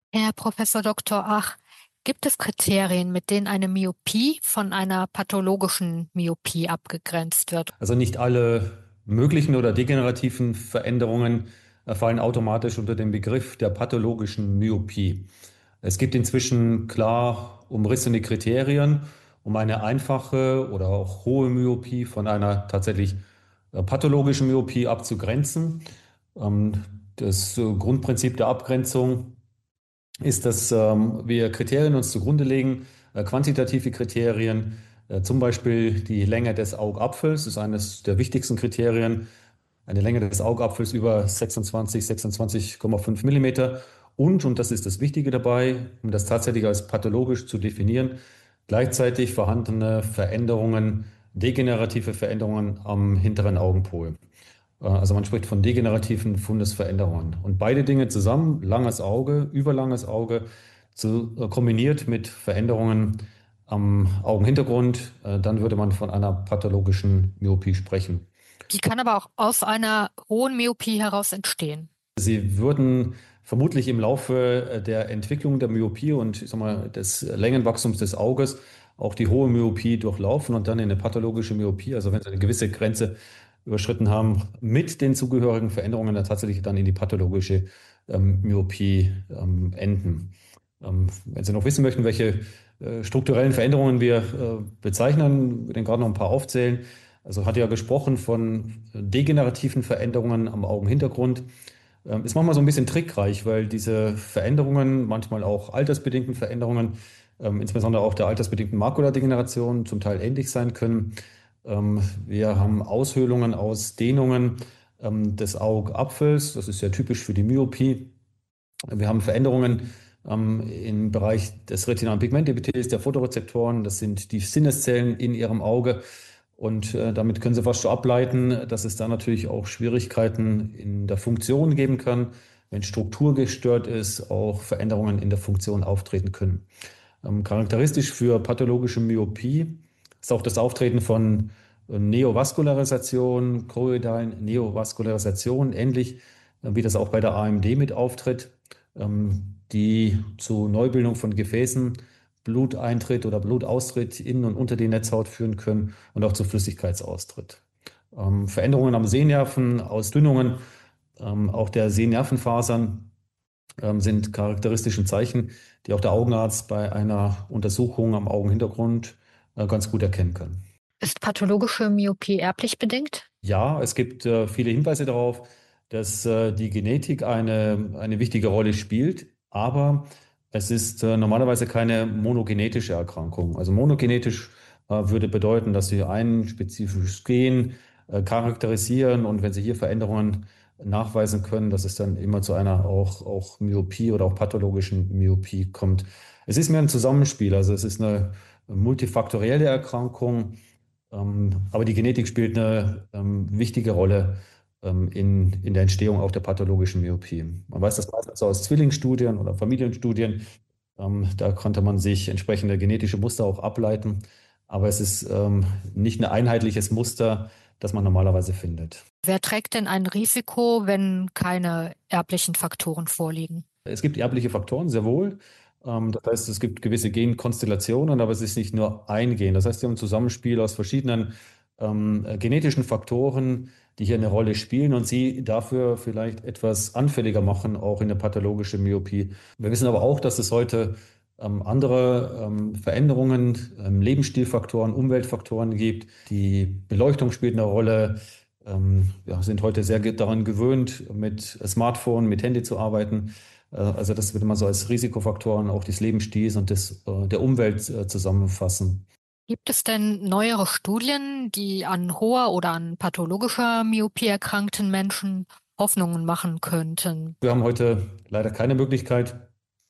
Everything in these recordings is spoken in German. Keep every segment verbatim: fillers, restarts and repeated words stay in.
Herr Professor Doktor Ach, gibt es Kriterien, mit denen eine Myopie von einer pathologischen Myopie abgegrenzt wird? Also nicht alle möglichen oder degenerativen Veränderungen äh, fallen automatisch unter den Begriff der pathologischen Myopie. Es gibt inzwischen klar umrissene Kriterien, um eine einfache oder auch hohe Myopie von einer tatsächlich äh, pathologischen Myopie abzugrenzen. Ähm, Das äh, Grundprinzip der Abgrenzung ist, dass ähm, wir Kriterien uns zugrunde legen, äh, quantitative Kriterien, äh, zum Beispiel die Länge des Augapfels, ist eines der wichtigsten Kriterien, eine Länge des Augapfels über sechsundzwanzig, sechsundzwanzig Komma fünf Millimeter und, und das ist das Wichtige dabei, um das tatsächlich als pathologisch zu definieren, gleichzeitig vorhandene Veränderungen, degenerative Veränderungen am hinteren Augenpol. Äh, Also man spricht von degenerativen Fundusveränderungen. Und beide Dinge zusammen, langes Auge, überlanges Auge, zu, äh, kombiniert mit Veränderungen am Augenhintergrund, äh, dann würde man von einer pathologischen Myopie sprechen. Die kann aber auch aus einer hohen Myopie heraus entstehen. Sie würden vermutlich im Laufe äh, der Entwicklung der Myopie und ich sag mal, des Längenwachstums des Auges auch die hohe Myopie durchlaufen und dann in eine pathologische Myopie, also wenn Sie eine gewisse Grenze überschritten haben, mit den zugehörigen Veränderungen dann tatsächlich dann in die pathologische ähm, Myopie ähm, enden. Ähm, wenn Sie noch wissen möchten, welche äh, strukturellen Veränderungen wir äh, bezeichnen, würde ich gerade noch ein paar aufzählen. Also hat ja gesprochen von degenerativen Veränderungen am Augenhintergrund. Ähm, Ist manchmal so ein bisschen trickreich, weil diese Veränderungen, manchmal auch altersbedingten Veränderungen, ähm, insbesondere auch der altersbedingten Makuladegeneration, zum Teil ähnlich sein können. Ähm, Wir haben Aushöhlungen aus Dehnungen ähm, des Augapfels. Das ist ja typisch für die Myopie. Wir haben Veränderungen ähm, im Bereich des retinalen Pigmentepithels, der Photorezeptoren. Das sind die Sinneszellen in Ihrem Auge. Und äh, damit können Sie fast schon ableiten, dass es da natürlich auch Schwierigkeiten in der Funktion geben kann. Wenn Struktur gestört ist, auch Veränderungen in der Funktion auftreten können. Ähm, charakteristisch für pathologische Myopie ist auch das Auftreten von äh, Neovaskularisation, choroidalen Neovaskularisation, ähnlich äh, wie das auch bei der A M D mit auftritt, ähm, die zu Neubildung von Gefäßen, Bluteintritt oder Blutaustritt in und unter die Netzhaut führen können und auch zu Flüssigkeitsaustritt. Ähm, Veränderungen am Sehnerven, Ausdünnungen ähm, auch der Sehnervenfasern ähm, sind charakteristische Zeichen, die auch der Augenarzt bei einer Untersuchung am Augenhintergrund äh, ganz gut erkennen kann. Ist pathologische Myopie erblich bedingt? Ja, es gibt äh, viele Hinweise darauf, dass äh, die Genetik eine, eine wichtige Rolle spielt, aber es ist äh, normalerweise keine monogenetische Erkrankung. Also monogenetisch äh, würde bedeuten, dass Sie ein spezifisches Gen äh, charakterisieren und wenn Sie hier Veränderungen nachweisen können, dass es dann immer zu einer auch, auch Myopie oder auch pathologischen Myopie kommt. Es ist mehr ein Zusammenspiel, also es ist eine multifaktorielle Erkrankung. Ähm, aber die Genetik spielt eine ähm, wichtige Rolle ähm, in, in der Entstehung auch der pathologischen Myopie. Man weiß das meistens aus Zwillingsstudien oder Familienstudien. Ähm, da konnte man sich entsprechende genetische Muster auch ableiten. Aber es ist ähm, nicht ein einheitliches Muster, das man normalerweise findet. Wer trägt denn ein Risiko, wenn keine erblichen Faktoren vorliegen? Es gibt erbliche Faktoren, sehr wohl. Ähm, Das heißt, es gibt gewisse Genkonstellationen, aber es ist nicht nur ein Gen. Das heißt, wir haben ein Zusammenspiel aus verschiedenen ähm, äh, genetischen Faktoren, die hier eine Rolle spielen und sie dafür vielleicht etwas anfälliger machen, auch in eine pathologische Myopie. Wir wissen aber auch, dass es heute ähm, andere ähm, Veränderungen, ähm, Lebensstilfaktoren, Umweltfaktoren gibt. Die Beleuchtung spielt eine Rolle. Ähm, ja, sind heute sehr ge- daran gewöhnt, mit Smartphone, mit Handy zu arbeiten. Äh, Also das würde man so als Risikofaktoren auch des Lebensstils und des, äh, der Umwelt äh, zusammenfassen. Gibt es denn neuere Studien, die an hoher oder an pathologischer Myopie erkrankten Menschen Hoffnungen machen könnten? Wir haben heute leider keine Möglichkeit,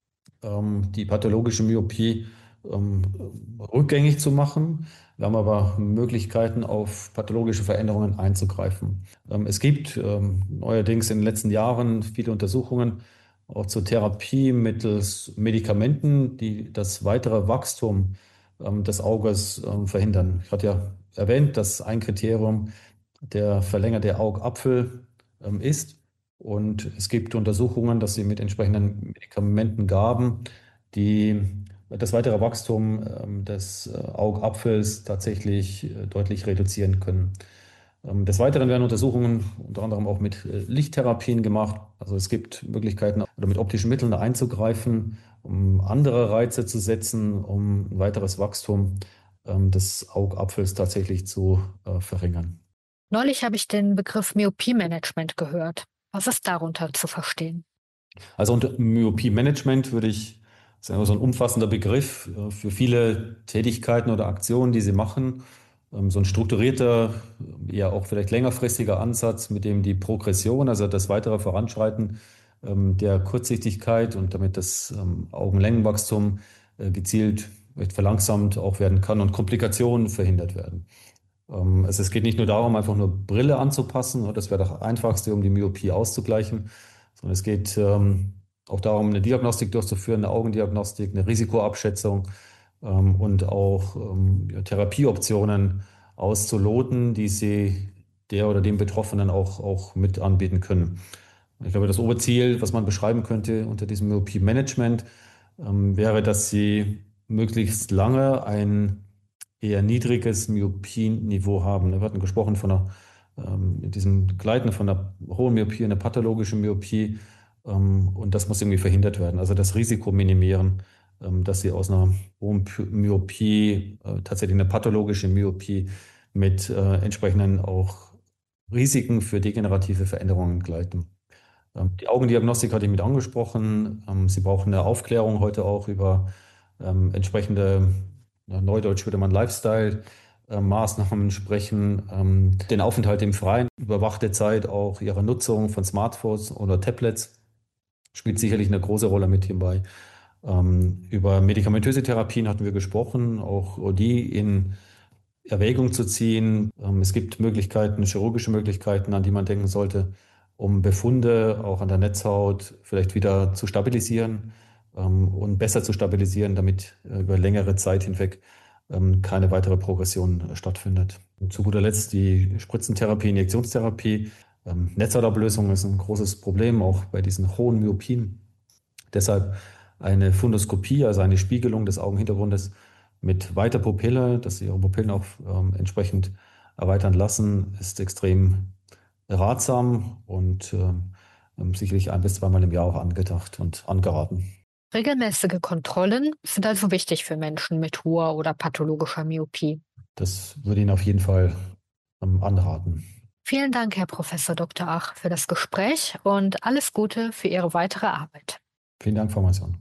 ähm, die pathologische Myopie ähm, rückgängig zu machen. Wir haben aber Möglichkeiten, auf pathologische Veränderungen einzugreifen. Ähm, es gibt ähm, neuerdings in den letzten Jahren viele Untersuchungen auch zur Therapie mittels Medikamenten, die das weitere Wachstum ähm, des Auges ähm, verhindern. Ich hatte ja erwähnt, dass ein Kriterium der verlängerte Augapfel ähm, ist. Und es gibt Untersuchungen, dass sie mit entsprechenden Medikamentengaben die das weitere Wachstum ähm, des äh, Augapfels tatsächlich äh, deutlich reduzieren können. Ähm, des Weiteren werden Untersuchungen unter anderem auch mit äh, Lichttherapien gemacht. Also es gibt Möglichkeiten, oder mit optischen Mitteln da einzugreifen, um andere Reize zu setzen, um ein weiteres Wachstum ähm, des Augapfels tatsächlich zu äh, verringern. Neulich habe ich den Begriff Myopie-Management gehört. Was ist darunter zu verstehen? Also unter Myopie-Management würde ich, das ist einfach so ein umfassender Begriff äh, für viele Tätigkeiten oder Aktionen, die Sie machen. Ähm, So ein strukturierter, ja auch vielleicht längerfristiger Ansatz, mit dem die Progression, also das weitere Voranschreiten ähm, der Kurzsichtigkeit und damit das ähm, Augenlängenwachstum äh, gezielt vielleicht verlangsamt auch werden kann und Komplikationen verhindert werden. Ähm, Also es geht nicht nur darum, einfach nur Brille anzupassen, ne, das wäre das Einfachste, um die Myopie auszugleichen, sondern es geht ähm, auch darum, eine Diagnostik durchzuführen, eine Augendiagnostik, eine Risikoabschätzung ähm, und auch ähm, ja, Therapieoptionen auszuloten, die Sie der oder dem Betroffenen auch, auch mit anbieten können. Ich glaube, das Oberziel, was man beschreiben könnte unter diesem Myopie-Management, ähm, wäre, dass Sie möglichst lange ein eher niedriges Myopieniveau haben. Wir hatten gesprochen von einer, ähm, in diesem Gleiten von einer hohen Myopie, einer pathologischen Myopie. Ähm, und das muss irgendwie verhindert werden. Also das Risiko minimieren, ähm, dass sie aus einer hohen Py- Myopie äh, tatsächlich eine pathologische Myopie mit äh, entsprechenden auch Risiken für degenerative Veränderungen gleiten. Ähm, Die Augendiagnostik hatte ich mit angesprochen. Ähm, Sie brauchen eine Aufklärung heute auch über ähm, entsprechende, ja, neudeutsch würde man Lifestyle-Maßnahmen sprechen, ähm, den Aufenthalt im Freien, überwachte Zeit auch ihrer Nutzung von Smartphones oder Tablets spielt sicherlich eine große Rolle mit hierbei. Ähm, über medikamentöse Therapien hatten wir gesprochen, auch die in Erwägung zu ziehen. Ähm, Es gibt Möglichkeiten, chirurgische Möglichkeiten, an die man denken sollte, um Befunde auch an der Netzhaut vielleicht wieder zu stabilisieren ähm, und besser zu stabilisieren, damit äh, über längere Zeit hinweg ähm, keine weitere Progression äh, stattfindet. Und zu guter Letzt die Spritzentherapie, Injektionstherapie. Ähm, Netzhautablösung ist ein großes Problem, auch bei diesen hohen Myopien. Deshalb eine Fundoskopie, also eine Spiegelung des Augenhintergrundes mit weiter Pupille, dass Sie Ihre Pupillen auch ähm, entsprechend erweitern lassen, ist extrem ratsam und ähm, ähm, sicherlich ein bis zweimal im Jahr auch angedacht und angeraten. Regelmäßige Kontrollen sind also wichtig für Menschen mit hoher oder pathologischer Myopie. Das würde ich Ihnen auf jeden Fall ähm, anraten. Vielen Dank, Herr Professor Doktor Ach, für das Gespräch und alles Gute für Ihre weitere Arbeit. Vielen Dank, Frau Masson.